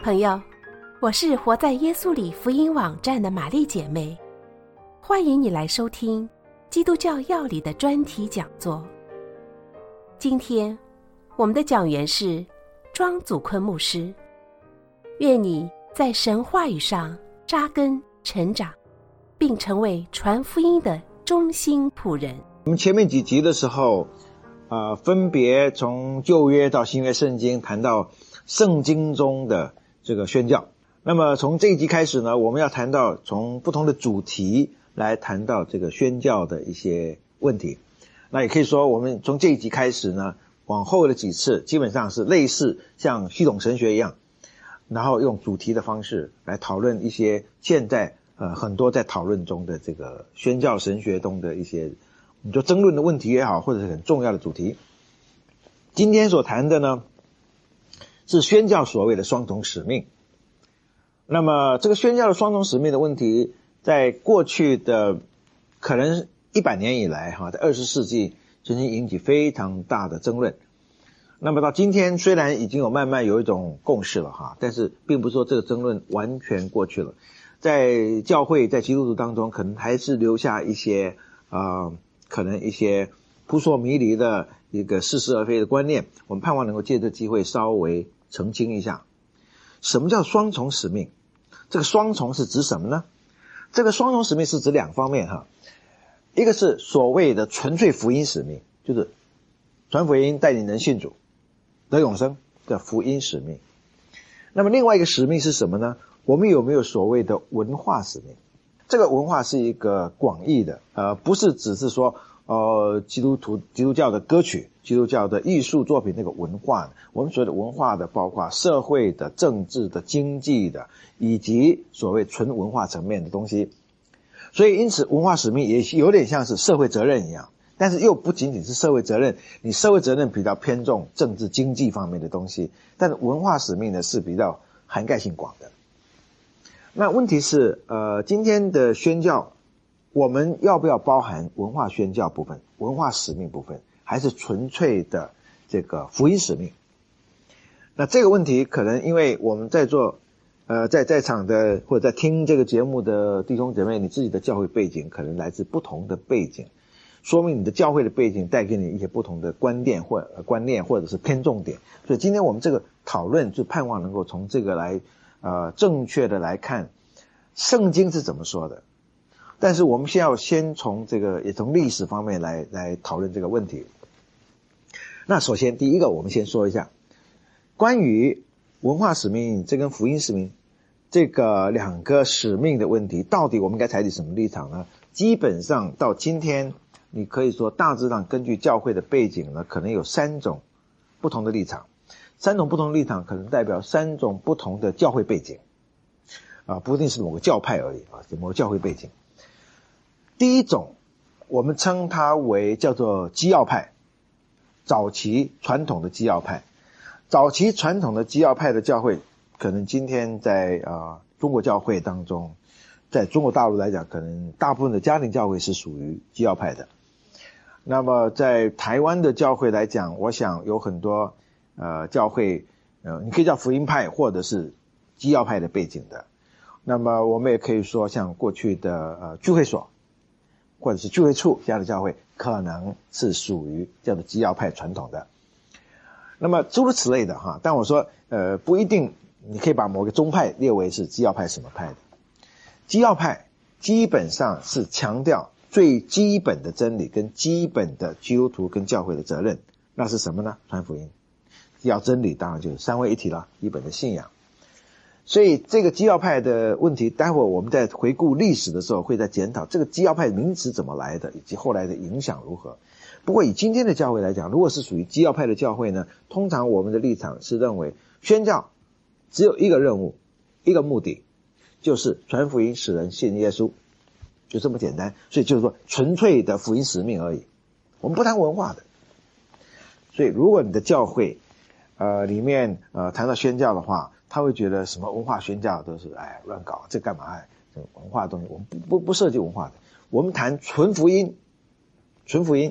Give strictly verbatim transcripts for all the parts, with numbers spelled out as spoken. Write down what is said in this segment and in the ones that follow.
朋友，我是活在耶稣里福音网站的玛丽姐妹，欢迎你来收听基督教要理的专题讲座。今天我们的讲员是庄祖坤牧师，愿你在神话语上扎根成长，并成为传福音的忠心仆人。 我们前面几集的时候呃，分别从旧约到新约圣经谈到圣经中的这个宣教。那么从这一集开始呢，我们要谈到从不同的主题来谈到这个宣教的一些问题。那也可以说我们从这一集开始呢，往后的几次基本上是类似像系统神学一样，然后用主题的方式来讨论一些现在呃很多在讨论中的这个宣教神学中的一些你说争论的问题也好，或者是很重要的主题。今天所谈的呢是宣教所谓的双重使命。那么这个宣教的双重使命的问题，在过去的可能一百年以来哈，在二十世纪曾经引起非常大的争论。那么到今天虽然已经有慢慢有一种共识了哈，但是并不是说这个争论完全过去了。在教会在基督徒当中可能还是留下一些呃可能一些扑朔迷离的一个似是而非的观念，我们盼望能够借这机会稍微澄清一下。什么叫双重使命？这个双重是指什么呢？这个双重使命是指两方面哈，一个是所谓的纯粹福音使命，就是传福音带领人信主得永生的福音使命。那么另外一个使命是什么呢？我们有没有所谓的文化使命？这个文化是一个广义的，呃，不是只是说呃基督徒基督教的歌曲、基督教的艺术作品那个文化。我们所谓的文化的包括社会的、政治的、经济的，以及所谓纯文化层面的东西。所以因此文化使命也有点像是社会责任一样，但是又不仅仅是社会责任，你社会责任比较偏重政治经济方面的东西，但是文化使命呢是比较涵盖性广的。那问题是呃，今天的宣教我们要不要包含文化宣教部分、文化使命部分，还是纯粹的这个福音使命？那这个问题可能因为我们在座呃在在场的或者在听这个节目的弟兄姐妹，你自己的教会背景可能来自不同的背景，说明你的教会的背景带给你一些不同的观念或呃观念或者是偏重点。所以今天我们这个讨论就盼望能够从这个来呃正确的来看圣经是怎么说的。但是我们先要先从这个也从历史方面来来讨论这个问题。那首先第一个我们先说一下关于文化使命这跟福音使命这个两个使命的问题，到底我们应该采取什么立场呢？基本上到今天你可以说大致上根据教会的背景呢，可能有三种不同的立场。三种不同的立场可能代表三种不同的教会背景啊，不一定是某个教派而已啊，是某个教会背景。第一种我们称它为叫做基要派，早期传统的基要派。早期传统的基要派的教会可能今天在呃中国教会当中，在中国大陆来讲可能大部分的家庭教会是属于基要派的。那么在台湾的教会来讲，我想有很多呃教会呃你可以叫福音派或者是基要派的背景的。那么我们也可以说像过去的呃聚会所或者是聚会处这样的教会可能是属于叫做基要派传统的。那么诸如此类的哈，但我说呃不一定你可以把某个宗派列为是基要派什么派的。基要派基本上是强调最基本的真理跟基本的基督徒跟教会的责任，那是什么呢？传福音。要真理当然就是三位一体了，基本的信仰。所以这个基要派的问题，待会儿我们在回顾历史的时候会再检讨这个基要派名词怎么来的，以及后来的影响如何。不过以今天的教会来讲，如果是属于基要派的教会呢，通常我们的立场是认为宣教只有一个任务，一个目的，就是传福音使人信耶稣，就这么简单。所以就是说纯粹的福音使命而已，我们不谈文化的。所以如果你的教会呃里面呃谈到宣教的话，他会觉得什么文化宣教都是哎乱搞，这干嘛哎这文化的东西我们不不不涉及文化的。我们谈纯福音，纯福音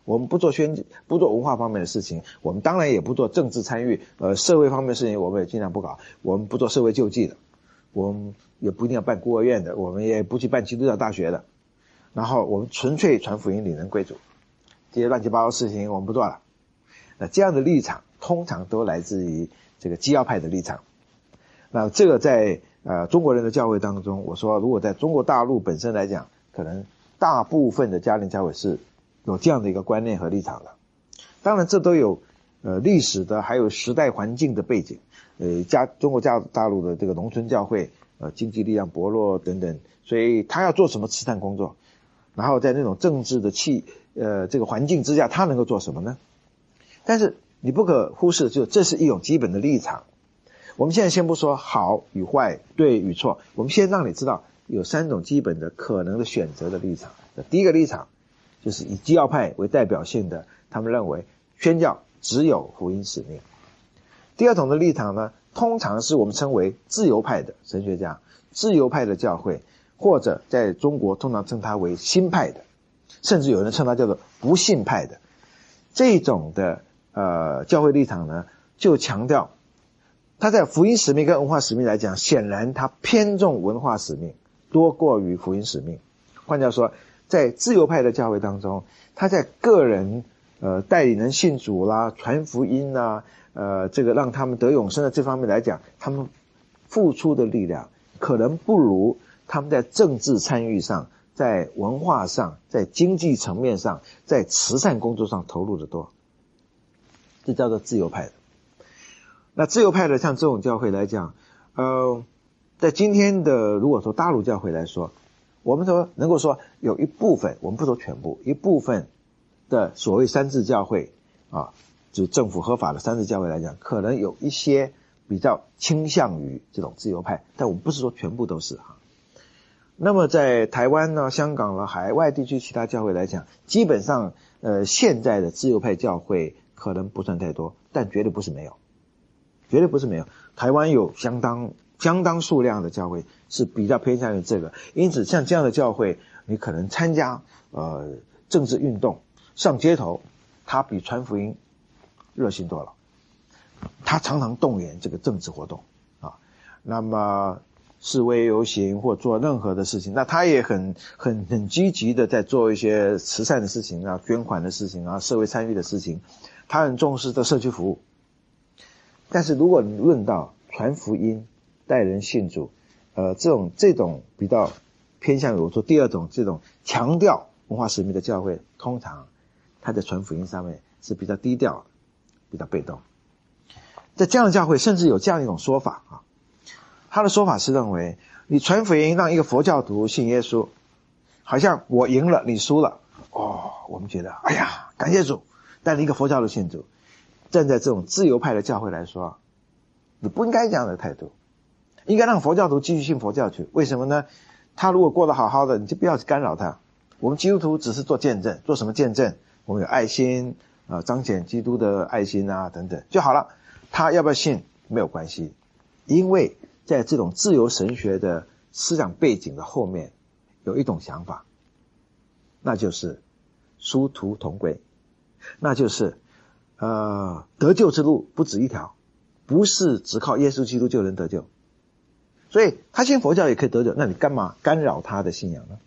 我们不做宣不做文化方面的事情，我们当然也不做政治参与，呃，社会方面的事情我们也尽量不搞。我们不做社会救济的，我们也不一定要办孤儿院的，我们也不去办基督教大学的。然后我们纯粹传福音，领人归主，这些乱七八糟事情我们不做了。那这样的立场通常都来自于这个基要派的立场。那这个在呃中国人的教会当中，我说如果在中国大陆本身来讲，可能大部分的家庭教会是有这样的一个观念和立场的。当然这都有呃历史的还有时代环境的背景。呃家中国家大陆的这个农村教会呃经济力量薄弱等等，所以他要做什么慈善工作，然后在那种政治的气呃这个环境之下，他能够做什么呢？但是你不可忽视，就这是一种基本的立场。我们现在先不说好与坏，对与错，我们先让你知道有三种基本的可能的选择的立场。第一个立场就是以基要派为代表性的，他们认为宣教只有福音使命。第二种的立场呢，通常是我们称为自由派的神学家，自由派的教会，或者在中国通常称它为新派的，甚至有人称它叫做不信派的。这种的呃教会立场呢，就强调他在福音使命跟文化使命来讲，显然他偏重文化使命多过于福音使命。换句话说，在自由派的教会当中，他在个人呃带领人信主啦、传福音啦、呃这个让他们得永生的这方面来讲，他们付出的力量可能不如他们在政治参与上、在文化上、在经济层面上、在慈善工作上投入的多。这叫做自由派的。那自由派的像这种教会来讲，呃，在今天的如果说大陆教会来说，我们说能够说有一部分，我们不说全部，一部分的所谓三自教会啊，就政府合法的三自教会来讲，可能有一些比较倾向于这种自由派，但我们不是说全部都是哈。那么在台湾呢、香港了、海外地区其他教会来讲，基本上呃现在的自由派教会可能不算太多，但绝对不是没有。绝对不是没有，台湾有相当相当数量的教会是比较偏向于这个，因此像这样的教会，你可能参加呃政治运动、上街头，它比传福音热心多了。它常常动员这个政治活动啊，那么示威游行或做任何的事情，那他也很很很积极的在做一些慈善的事情啊、捐款的事情啊、社会参与的事情，他很重视的社区服务。但是如果你论到传福音、带人信主，呃，这种这种比较偏向于我说第二种这种强调文化使命的教会，通常他在传福音上面是比较低调的，比较被动。在这样的教会，甚至有这样一种说法啊，他的说法是认为，你传福音让一个佛教徒信耶稣，好像我赢了，你输了。哦，我们觉得，哎呀，感谢主，带了一个佛教徒信主。站在这种自由派的教会来说，你不应该这样的态度，应该让佛教徒继续信佛教去。为什么呢？他如果过得好好的，你就不要去干扰他。我们基督徒只是做见证，做什么见证？我们有爱心啊、呃，彰显基督的爱心啊等等就好了。他要不要信没有关系，因为在这种自由神学的思想背景的后面，有一种想法，那就是殊途同归，那就是呃，得救之路不止一条，不是只靠耶稣基督就能得救。所以他信佛教也可以得救，那你干嘛干扰他的信仰呢？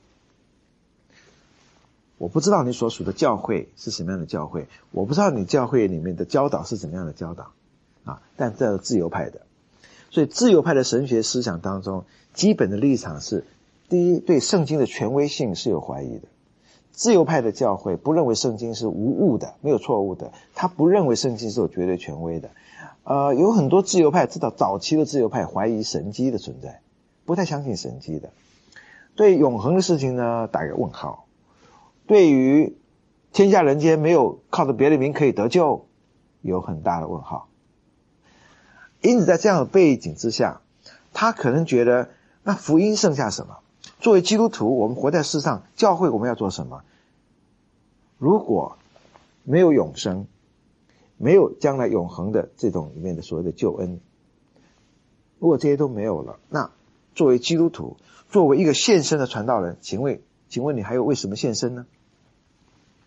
我不知道你所属的教会是什么样的教会，我不知道你教会里面的教导是怎么样的教导啊，但这是自由派的。所以自由派的神学思想当中，基本的立场是，第一，对圣经的权威性是有怀疑的。自由派的教会不认为圣经是无误的，没有错误的，他不认为圣经是有绝对权威的。呃，有很多自由派，至少早期的自由派怀疑神迹的存在，不太相信神迹的。对永恒的事情呢，打个问号。对于天下人间没有靠着别的名可以得救，有很大的问号。因此在这样的背景之下，他可能觉得那福音剩下什么？作为基督徒，我们活在世上，教会我们要做什么？如果没有永生，没有将来永恒的这种里面的所谓的救恩，如果这些都没有了，那作为基督徒，作为一个献身的传道人，请问请问你还有为什么献身呢？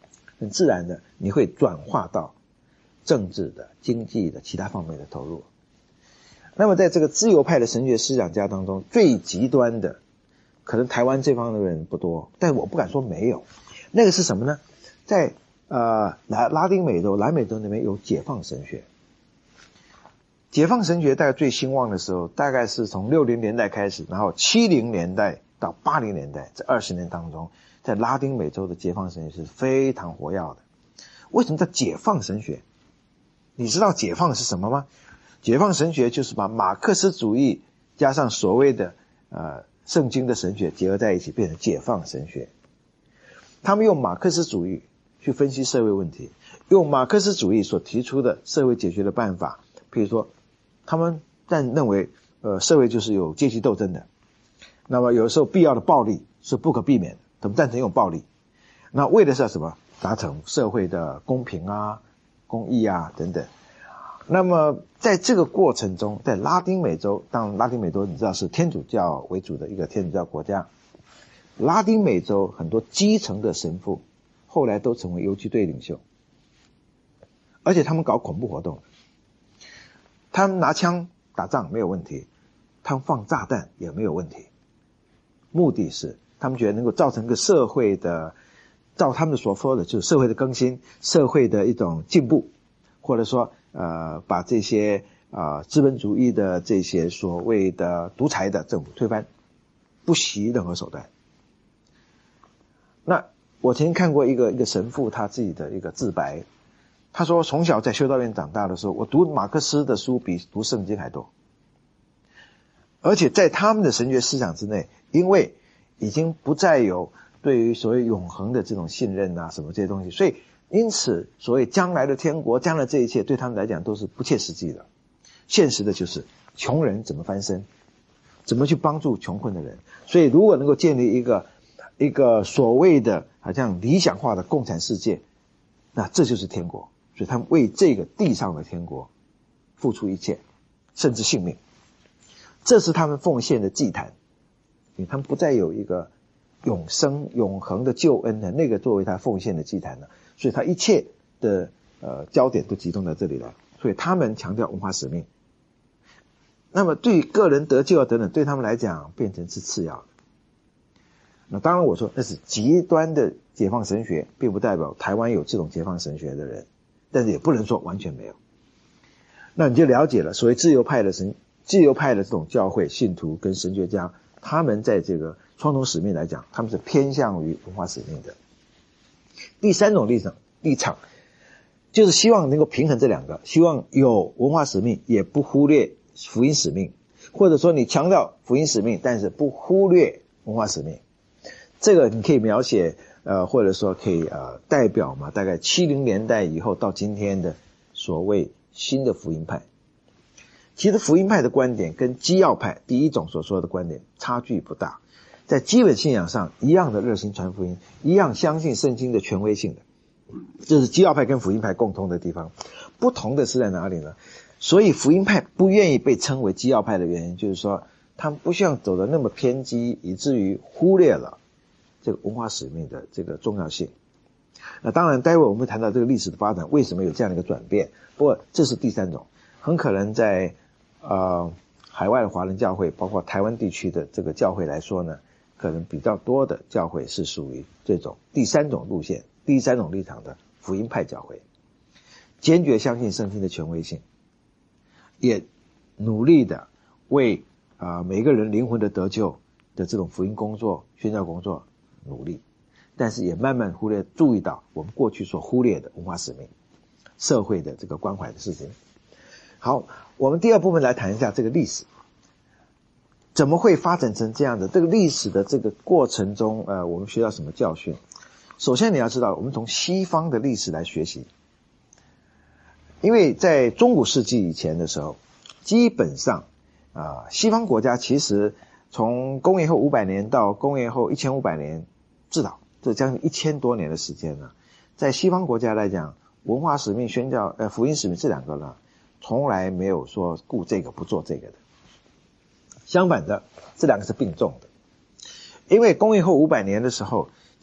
很自然的你会转化到政治的、经济的其他方面的投入。那么在这个自由派的神学思想家当中，最极端的可能台湾这方面的人不多，但我不敢说没有。那个是什么呢？在呃拉拉丁美洲、南美洲那边有解放神学。解放神学大概最兴旺的时候，大概是从六零年代开始，然后七零年代到八零年代这二十年当中，在拉丁美洲的解放神学是非常活跃的。为什么叫解放神学？你知道解放是什么吗？解放神学就是把马克思主义加上所谓的呃圣经的神学结合在一起，变成解放神学。他们用马克思主义去分析社会问题，用马克思主义所提出的社会解决的办法，譬如说他们但认为呃社会就是有阶级斗争的，那么有时候必要的暴力是不可避免的，他们赞成用暴力，那为的是什么？达成社会的公平啊、公义啊等等。那么在这个过程中，在拉丁美洲，当然拉丁美洲你知道是天主教为主的一个天主教国家，拉丁美洲很多基层的神父后来都成为游击队领袖，而且他们搞恐怖活动，他们拿枪打仗没有问题，他们放炸弹也没有问题，目的是他们觉得能够造成一个社会的，照他们所说的就是社会的更新，社会的一种进步，或者说呃把这些啊、呃、资本主义的这些所谓的独裁的政府推翻，不惜任何手段。那我曾经看过一个一个神父他自己的一个自白，他说从小在修道院长大的时候，我读马克思的书比读圣经还多，而且在他们的神学思想之内，因为已经不再有对于所谓永恒的这种信任啊什么这些东西，所以因此所谓将来的天国，将来这一切对他们来讲都是不切实际的。现实的就是穷人怎么翻身，怎么去帮助穷困的人。所以如果能够建立一个一个所谓的好像理想化的共产世界，那这就是天国。所以他们为这个地上的天国付出一切，甚至性命，这是他们奉献的祭坛。因为他们不再有一个永生永恒的救恩的那个作为他奉献的祭坛了，所以他一切的呃焦点都集中在这里了。所以他们强调文化使命，那么对于个人得救等等，对他们来讲变成是次要的。那当然我说那是极端的解放神学，并不代表台湾有这种解放神学的人，但是也不能说完全没有。那你就了解了所谓自由派的神自由派的这种教会信徒跟神学家，他们在这个双重使命来讲，他们是偏向于文化使命的。第三种立场立场就是希望能够平衡这两个，希望有文化使命也不忽略福音使命，或者说你强调福音使命但是不忽略文化使命。这个你可以描写呃，或者说可以呃代表嘛，大概七零年代以后到今天的所谓新的福音派。其实福音派的观点跟基要派第一种所说的观点差距不大，在基本信仰上一样的热心传福音，一样相信圣经的权威性的，这是基要派跟福音派共通的地方。不同的是在哪里呢？所以福音派不愿意被称为基要派的原因，就是说他们不希望走得那么偏激，以至于忽略了这个文化使命的这个重要性。那当然待会我们会谈到这个历史的发展为什么有这样的一个转变，不过这是第三种，很可能在呃海外的华人教会包括台湾地区的这个教会来说呢，可能比较多的教会是属于这种第三种路线第三种立场的福音派教会，坚决相信圣经的权威性，也努力的为啊、呃、每个人灵魂的得救的这种福音工作宣教工作努力，但是也慢慢忽略注意到我们过去所忽略的文化使命社会的这个关怀的事情。好，我们第二部分来谈一下这个历史怎么会发展成这样的，这个历史的这个过程中呃，我们学到什么教训。首先你要知道我们从西方的历史来学习，因为在中古世纪以前的时候，基本上啊、呃，西方国家其实从公元后五百年到公元后一千五百年，至少这将近一千多年的时间呢，在西方国家来讲，文化使命宣教呃福音使命这两个呢，从来没有说顾这个不做这个的。相反的，这两个是并重的。因为公元后五百年的时候，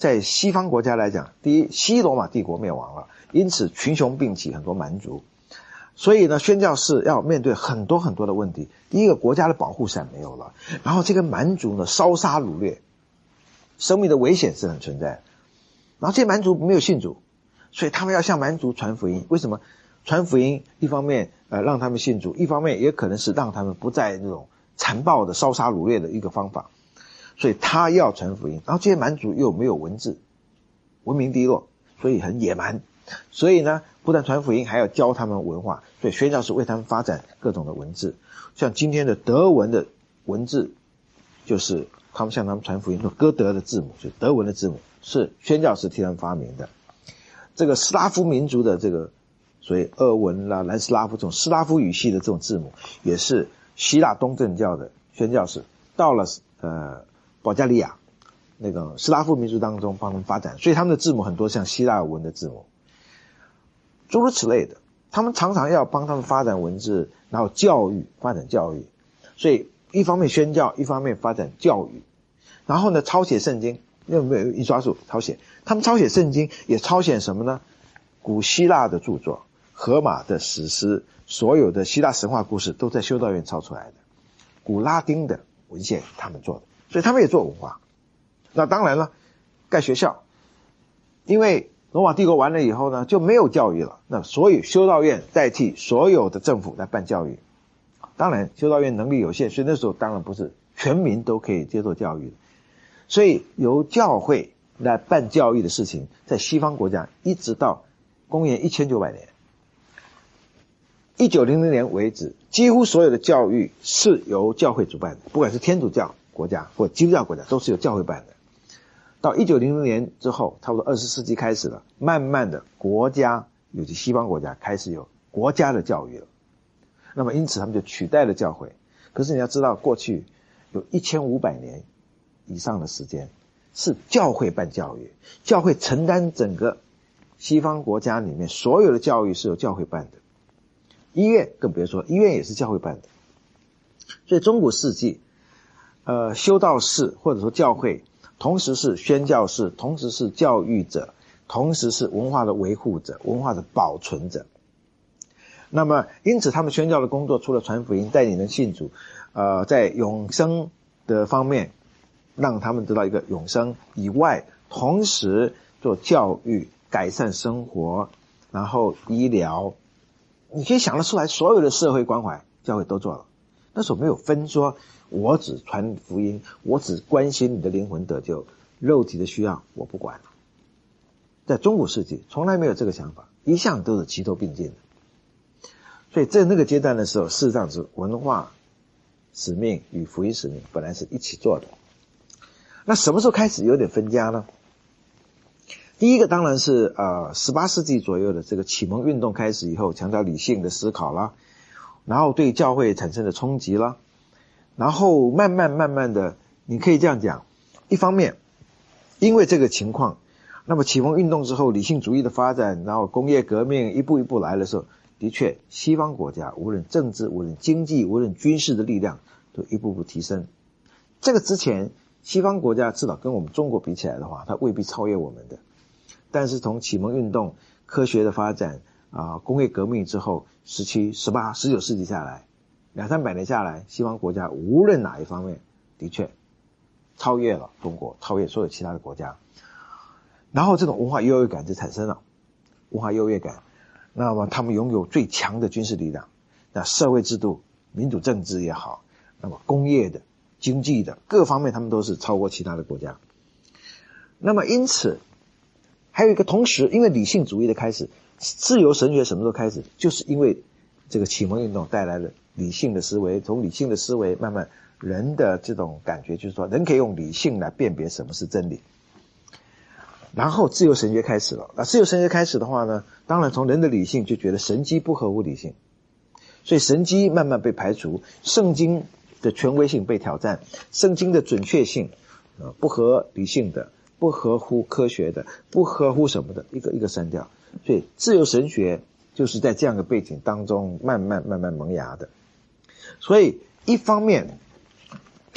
在西方国家来讲，第一，西罗马帝国灭亡了，因此群雄并起，很多蛮族，所以呢，宣教士要面对很多很多的问题。第一个，国家的保护伞没有了，然后这个蛮族呢烧杀掳掠，生命的危险是很存在的。然后这些蛮族没有信主，所以他们要向蛮族传福音。为什么？传福音一方面呃让他们信主，一方面也可能是让他们不再那种残暴的烧杀掳掠的一个方法。所以他要传福音，然后这些蛮族又没有文字，文明低落，所以很野蛮。所以呢，不但传福音，还要教他们文化。所以宣教士为他们发展各种的文字，像今天的德文的文字，就是他们向他们传福音，说哥德的字母，就是德文的字母，是宣教士替他们发明的。这个斯拉夫民族的这个所谓俄文啦、南斯拉夫这种斯拉夫语系的这种字母，也是希腊东正教的宣教士到了呃保加利亚那个斯拉夫民族当中帮他们发展，所以他们的字母很多像希腊文的字母，诸如此类的。他们常常要帮他们发展文字，然后教育，发展教育。所以一方面宣教，一方面发展教育。然后呢，抄写圣经，因为没有印刷术，抄写。他们抄写圣经也抄写什么呢？古希腊的著作，荷马的史诗，所有的希腊神话故事都在修道院抄出来的。古拉丁的文献他们做的，所以他们也做文化。那当然了，盖学校，因为罗马帝国完了以后呢，就没有教育了，那所以修道院代替所有的政府来办教育。当然修道院能力有限，所以那时候当然不是全民都可以接受教育的，所以由教会来办教育的事情，在西方国家一直到公元一千九百年一九零零年为止，几乎所有的教育是由教会主办的，不管是天主教国家或基督教国家，都是由教会办的。到一九零零年之后，差不多二十世纪开始了，慢慢的国家，尤其西方国家开始有国家的教育了。那么因此他们就取代了教会。可是你要知道，过去有一千五百年以上的时间是教会办教育，教会承担整个西方国家里面所有的教育是由教会办的。医院更别说，医院也是教会办的。所以中古世纪呃，修道士或者说教会同时是宣教士，同时是教育者，同时是文化的维护者，文化的保存者。那么因此他们宣教的工作除了传福音带领人信主，呃，在永生的方面让他们得到一个永生以外，同时做教育，改善生活，然后医疗，你可以想得出来，所有的社会关怀教会都做了。那时候没有分说我只传福音，我只关心你的灵魂得救，肉体的需要我不管了。在中古世纪从来没有这个想法，一向都是齐头并进的。所以在那个阶段的时候，事实上是文化使命与福音使命本来是一起做的。那什么时候开始有点分家呢？第一个当然是呃十八世纪左右的这个启蒙运动开始以后，强调理性的思考啦，然后对教会产生的冲击啦，然后慢慢慢慢的，你可以这样讲，一方面因为这个情况，那么启蒙运动之后理性主义的发展，然后工业革命一步一步来的时候，的确西方国家无论政治无论经济无论军事的力量都一步步提升。这个之前西方国家至少跟我们中国比起来的话，它未必超越我们的，但是从启蒙运动科学的发展啊、呃，工业革命之后，十七、十八、十九世纪下来，两三百年下来，西方国家无论哪一方面，的确超越了中国，超越所有其他的国家。然后这种文化优越感就产生了，文化优越感，那么他们拥有最强的军事力量，那社会制度、民主政治也好，那么工业的、经济的各方面，他们都是超过其他的国家。那么因此，还有一个同时，因为理性主义的开始，自由神学什么时候开始？就是因为这个启蒙运动带来了理性的思维，从理性的思维慢慢人的这种感觉就是说，人可以用理性来辨别什么是真理。然后自由神学开始了，那自由神学开始的话呢，当然从人的理性就觉得神迹不合乎理性，所以神迹慢慢被排除，圣经的权威性被挑战，圣经的准确性呃不合理性的，不合乎科学的，不合乎什么的，一个一个删掉。所以自由神学就是在这样的背景当中慢慢慢慢萌芽的。所以一方面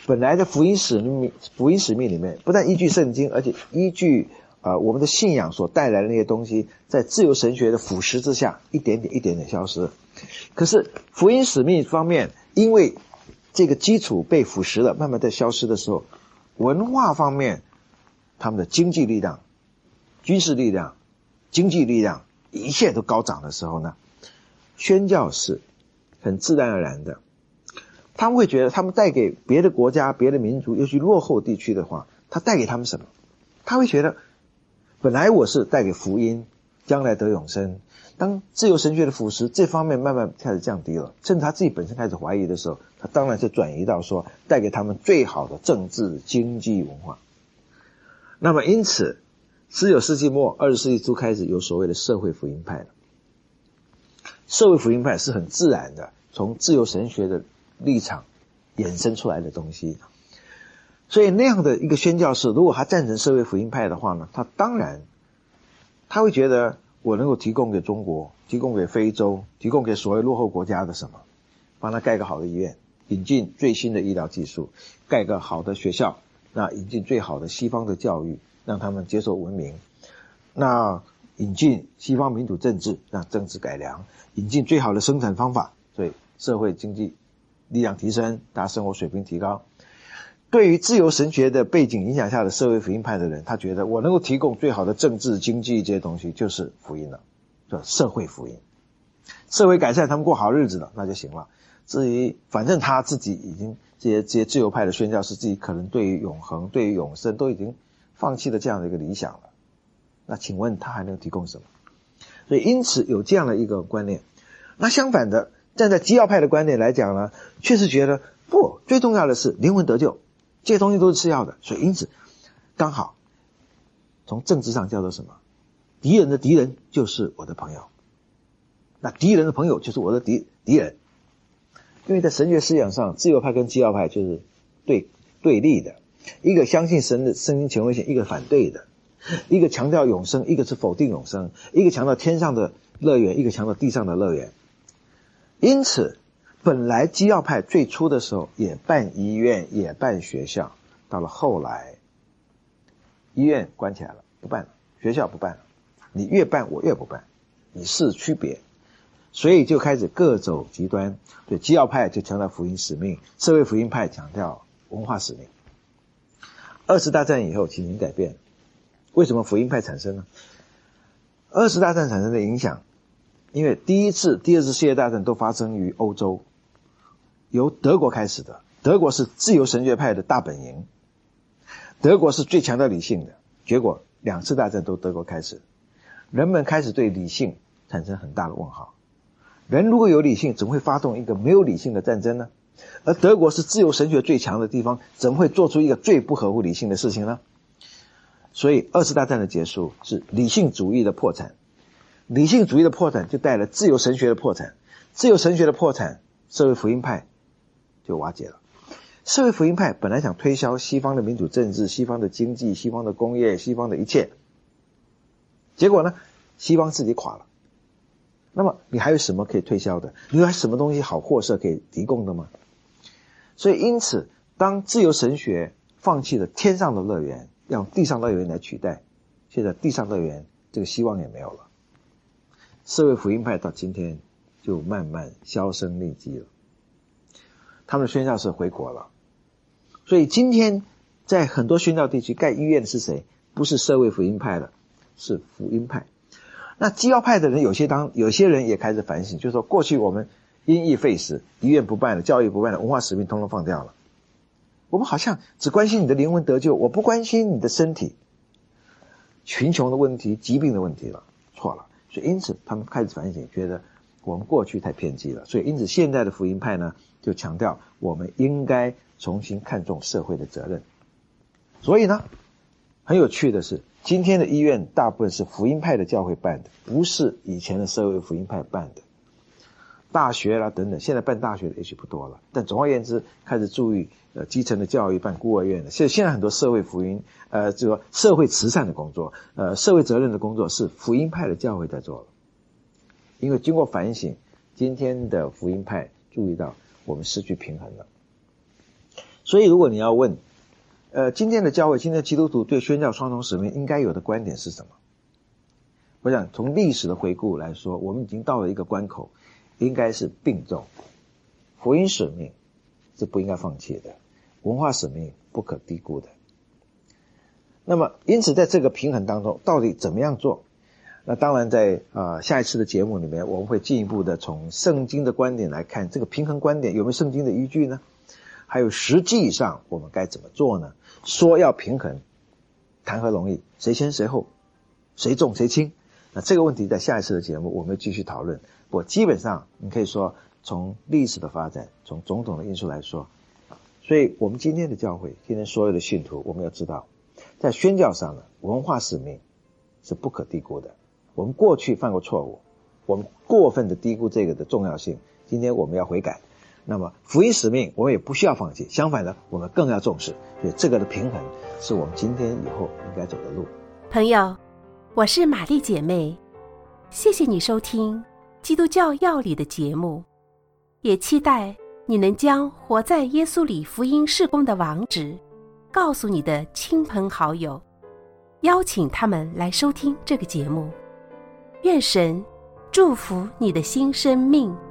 本来的福音使命福音使命里面，不但依据圣经，而且依据呃我们的信仰所带来的那些东西，在自由神学的腐蚀之下，一点点一点点消失。可是福音使命方面，因为这个基础被腐蚀了，慢慢在消失的时候，文化方面他们的经济力量、军事力量、经济力量一切都高涨的时候呢，宣教是很自然而然的，他们会觉得他们带给别的国家、别的民族，尤其落后地区的话，他带给他们什么？他会觉得本来我是带给福音，将来得永生，当自由神学的腐蚀这方面慢慢开始降低了，甚至他自己本身开始怀疑的时候，他当然就转移到说带给他们最好的政治、经济、文化。那么因此十九世纪末二十世纪初开始有所谓的社会福音派了。社会福音派是很自然的从自由神学的立场衍生出来的东西。所以那样的一个宣教士，如果他赞成社会福音派的话呢，他当然他会觉得我能够提供给中国，提供给非洲，提供给所谓落后国家的什么，帮他盖个好的医院，引进最新的医疗技术，盖个好的学校，那引进最好的西方的教育，让他们接受文明，那引进西方民主政治，让政治改良，引进最好的生产方法，所以社会经济力量提升，大家生活水平提高。对于自由神学的背景影响下的社会福音派的人，他觉得我能够提供最好的政治经济这些东西就是福音了，叫社会福音，社会改善他们过好日子了，那就行了。至于反正他自己已经这些这些自由派的宣教士自己可能对于永恒对于永生都已经放弃了这样的一个理想了，那请问他还能提供什么？所以因此有这样的一个观念。那相反的，站在基要派的观点来讲呢，确实觉得不，最重要的是灵魂得救，这些东西都是次要的。所以因此刚好从政治上叫做什么，敌人的敌人就是我的朋友，那敌人的朋友就是我的敌敌人。因为在神学思想上，自由派跟基要派就是对对立的，一个相信神的圣经权威性，一个反对的，一个强调永生，一个是否定永生，一个强调天上的乐园，一个强调地上的乐园。因此本来基要派最初的时候也办医院，也办学校，到了后来医院关起来了，不办了，学校不办了，你越办我越不办，以示区别，所以就开始各走极端。对，基要派就强调福音使命，社会福音派强调文化使命。二次大战以后情形改变，为什么福音派产生呢？二次大战产生的影响，因为第一次第二次世界大战都发生于欧洲，由德国开始的，德国是自由神学派的大本营，德国是最强调理性的，结果两次大战都德国开始，人们开始对理性产生很大的问号。人如果有理性，怎么会发动一个没有理性的战争呢？而德国是自由神学最强的地方，怎么会做出一个最不合乎理性的事情呢？所以二次大战的结束是理性主义的破产，理性主义的破产就带来自由神学的破产，自由神学的破产，社会福音派就瓦解了。社会福音派本来想推销西方的民主政治、西方的经济、西方的工业、西方的一切，结果呢，西方自己垮了。那么你还有什么可以推销的？你有什么东西好货色可以提供的吗？所以因此当自由神学放弃了天上的乐园，要用地上乐园来取代，现在地上乐园这个希望也没有了，社会福音派到今天就慢慢销声匿迹了，他们的宣教士回国了。所以今天在很多宣教地区盖医院的是谁？不是社会福音派了，是福音派。那基要派的人有些当有些人也开始反省，就是说过去我们因噎废食，医院不办了，教育不办了，文化使命通通放掉了，我们好像只关心你的灵魂得救，我不关心你的身体贫穷的问题、疾病的问题了，错了。所以因此他们开始反省，觉得我们过去太偏激了。所以因此现在的福音派呢，就强调我们应该重新看重社会的责任。所以呢，很有趣的是，今天的医院大部分是福音派的教会办的，不是以前的社会福音派办的。大学啦等等，现在办大学的也许不多了，但总而言之，开始注意呃基层的教育，办孤儿院的。现现在很多社会福音，呃，这个社会慈善的工作，呃，社会责任的工作是福音派的教会在做了。因为经过反省，今天的福音派注意到我们失去平衡了。 所以如果你要问呃，今天的教会，今天的基督徒对宣教双重使命应该有的观点是什么？我想从历史的回顾来说，我们已经到了一个关口，应该是并重。福音使命是不应该放弃的，文化使命不可低估的。那么因此在这个平衡当中到底怎么样做？那当然在呃下一次的节目里面，我们会进一步的从圣经的观点来看这个平衡观点有没有圣经的依据呢？还有实际上我们该怎么做呢？说要平衡，谈何容易？谁先谁后？谁重谁轻？那这个问题在下一次的节目我们会继续讨论。不过基本上你可以说从历史的发展，从种种的因素来说，所以我们今天的教会，今天所有的信徒，我们要知道在宣教上呢，文化使命是不可低估的。我们过去犯过错误，我们过分的低估这个的重要性，今天我们要悔改。那么福音使命我们也不需要放弃，相反的我们更要重视。所以这个的平衡是我们今天以后应该走的路。 朋友，我是玛丽姐妹，谢谢你收听基督教要理的节目，也期待你能将活在耶稣里福音事工的网址告诉你的亲朋好友，邀请他们来收听这个节目。愿神祝福你的新生命。